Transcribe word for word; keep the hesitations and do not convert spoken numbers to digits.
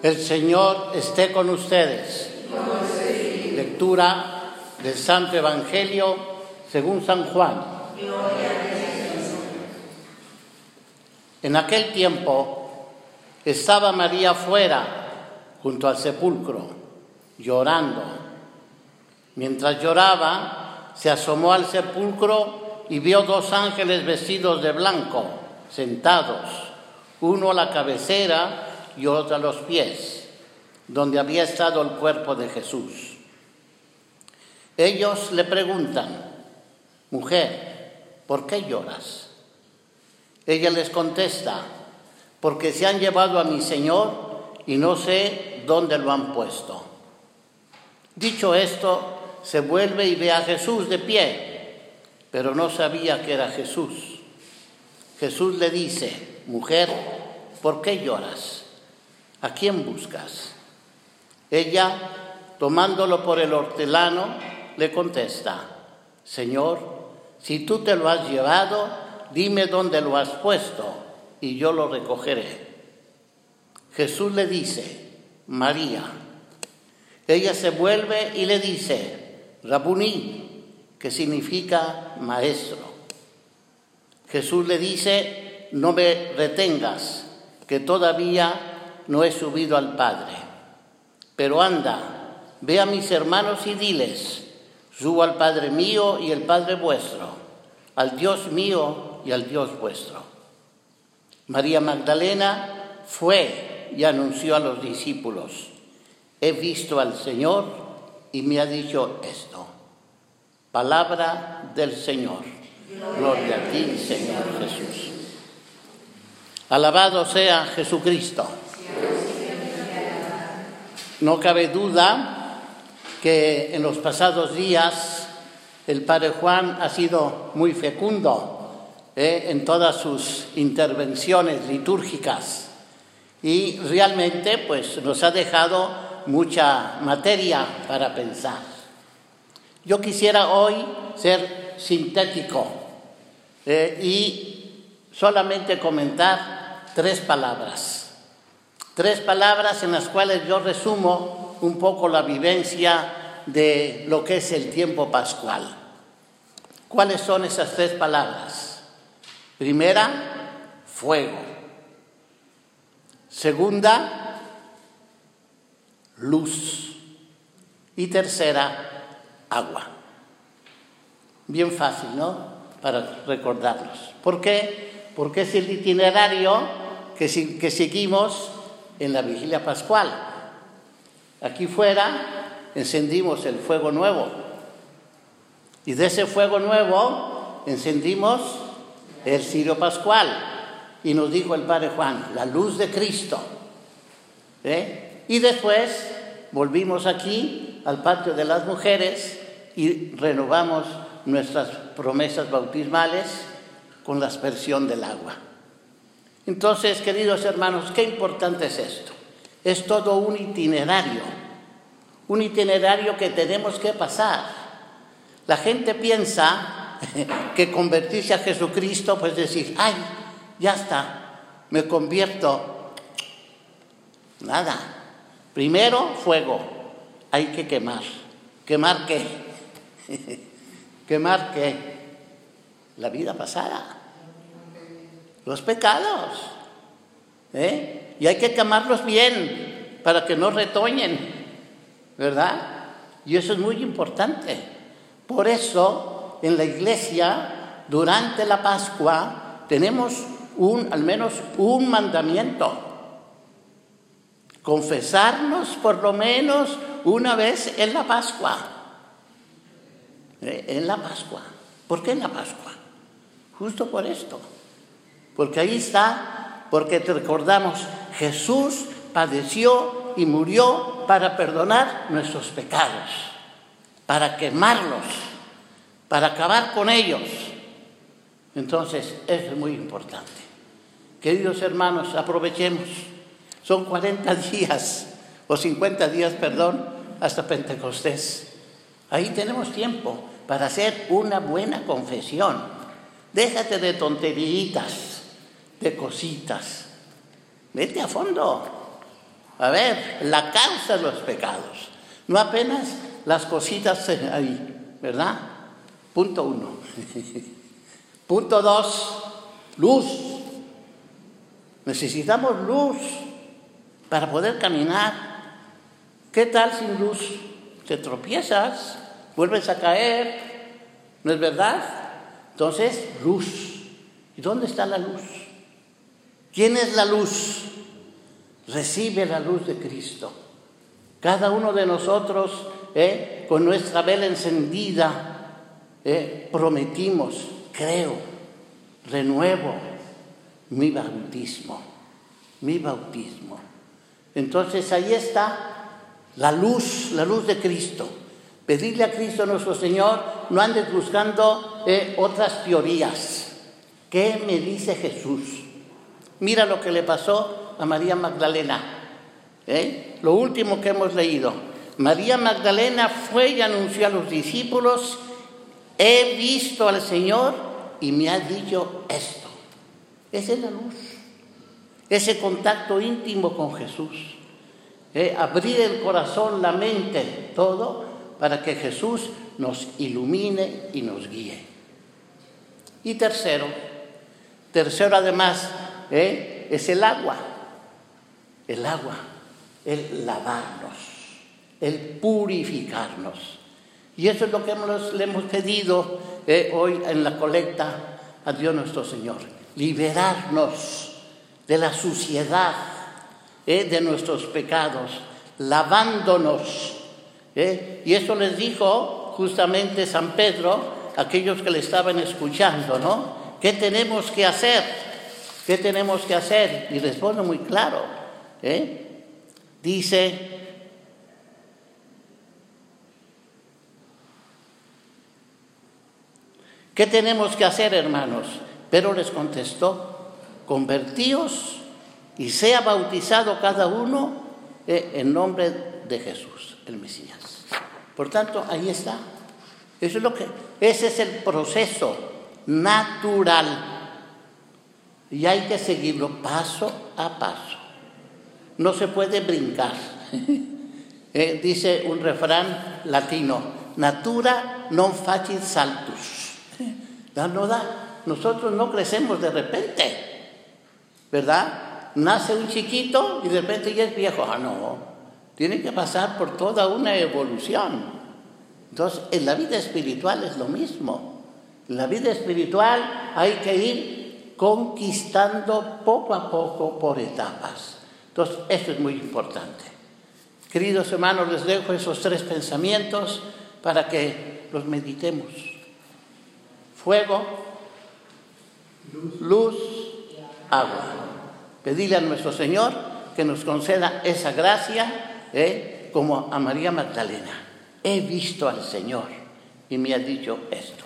El Señor esté con ustedes. Lectura del Santo Evangelio según San Juan. En aquel tiempo estaba María fuera, junto al sepulcro, llorando. Mientras lloraba, se asomó al sepulcro y vio dos ángeles vestidos de blanco, sentados, uno a la cabecera y otro a los pies, donde había estado el cuerpo de Jesús. Ellos le preguntan: «Mujer, ¿por qué lloras?». Ella les contesta: «Porque se han llevado a mi Señor y no sé dónde lo han puesto». Dicho esto, se vuelve y ve a Jesús de pie, pero no sabía que era Jesús. Jesús le dice: «Mujer, ¿por qué lloras? ¿A quién buscas?». Ella, tomándolo por el hortelano, le contesta: «Señor, si tú te lo has llevado, dime dónde lo has puesto y yo lo recogeré». Jesús le dice: «María». Ella se vuelve y le dice: «Rabuní», que significa maestro. Jesús le dice: «No me retengas, que todavía no he subido al Padre. Pero anda, ve a mis hermanos y diles: subo al Padre mío y el Padre vuestro, al Dios mío y al Dios vuestro». María Magdalena fue y anunció a los discípulos: «He visto al Señor y me ha dicho esto». Palabra del Señor. Gloria a ti, Señor Jesús. Alabado sea Jesucristo. No cabe duda que en los pasados días el Padre Juan ha sido muy fecundo eh, en todas sus intervenciones litúrgicas y realmente pues, nos ha dejado mucha materia para pensar. Yo quisiera hoy ser sintético eh, y solamente comentar tres palabras. Tres palabras en las cuales yo resumo un poco la vivencia de lo que es el tiempo pascual. ¿Cuáles son esas tres palabras? Primera, fuego. Segunda, luz. Y tercera, agua. Bien fácil, ¿no? Para recordarlos. ¿Por qué? Porque es el itinerario que, que seguimos en la vigilia pascual. Aquí fuera encendimos el fuego nuevo y de ese fuego nuevo encendimos el cirio pascual y nos dijo el Padre Juan: la luz de Cristo. ¿Eh? Y después volvimos aquí al patio de las mujeres y renovamos nuestras promesas bautismales con la aspersión del agua. Entonces, queridos hermanos, qué importante es esto. Es todo un itinerario, un itinerario que tenemos que pasar. La gente piensa que convertirse a Jesucristo, pues decir: ¡ay, ya está, me convierto! Nada. Primero, fuego. Hay que quemar. ¿Quemar qué? ¿Quemar qué? La vida pasada. Los pecados, ¿eh? Y hay que quemarlos bien para que no retoñen, ¿verdad? Y eso es muy importante. Por eso, en la iglesia, durante la Pascua, tenemos un, al menos un mandamiento: confesarnos por lo menos una vez en la Pascua. ¿Eh? En la Pascua. ¿Por qué en la Pascua? Justo por esto. Porque ahí está, porque te recordamos, Jesús padeció y murió para perdonar nuestros pecados, para quemarlos, para acabar con ellos. Entonces, eso es muy importante. Queridos hermanos, aprovechemos. Son cuarenta días, o cincuenta días, perdón, hasta Pentecostés. Ahí tenemos tiempo para hacer una buena confesión. Déjate de tonterías, de cositas. Vete a fondo. A ver, la causa de los pecados. No apenas las cositas ahí, ¿verdad? Punto uno. Punto dos, luz. Necesitamos luz para poder caminar. ¿Qué tal sin luz? Te tropiezas, vuelves a caer, ¿no es verdad? Entonces, luz. ¿Y dónde está la luz? ¿Quién es la luz? Recibe la luz de Cristo. Cada uno de nosotros, eh, con nuestra vela encendida, eh, prometimos, creo, renuevo mi bautismo, mi bautismo. Entonces ahí está la luz, la luz de Cristo. Pedirle a Cristo nuestro Señor, no andes buscando eh, otras teorías. ¿Qué me dice Jesús? Mira lo que le pasó a María Magdalena. ¿Eh? Lo último que hemos leído. María Magdalena fue y anunció a los discípulos: he visto al Señor y me ha dicho esto. Esa es la luz. Ese contacto íntimo con Jesús. ¿Eh? Abrir el corazón, la mente, todo, para que Jesús nos ilumine y nos guíe. Y tercero, tercero además, ¿eh? es el agua. El agua. El lavarnos, el purificarnos. Y eso es lo que hemos, le hemos pedido eh, hoy en la colecta a Dios nuestro Señor. Liberarnos de la suciedad, eh, de nuestros pecados, lavándonos. Eh. Y eso les dijo justamente San Pedro a aquellos que le estaban escuchando, ¿no? ¿Qué tenemos que hacer? ¿Qué tenemos que hacer? Y responde muy claro, ¿eh? Dice, ¿qué tenemos que hacer, hermanos? Pero les contestó: convertíos y sea bautizado cada uno eh, en nombre de Jesús, el Mesías. Por tanto, ahí está. Eso es lo que, ese es el proceso natural. Y hay que seguirlo paso a paso. No se puede brincar. eh, dice un refrán latino: natura non facit saltus. No, no da. Nosotros no crecemos de repente, ¿verdad? Nace un chiquito y de repente ya es viejo. Ah, no. Tiene que pasar por toda una evolución. Entonces, en la vida espiritual es lo mismo. En la vida espiritual hay que ir conquistando poco a poco por etapas. Entonces, esto es muy importante. Queridos hermanos, les dejo esos tres pensamientos para que los meditemos. Fuego, luz, agua. Pedirle a nuestro Señor que nos conceda esa gracia, ¿eh? como a María Magdalena. He visto al Señor y me ha dicho esto.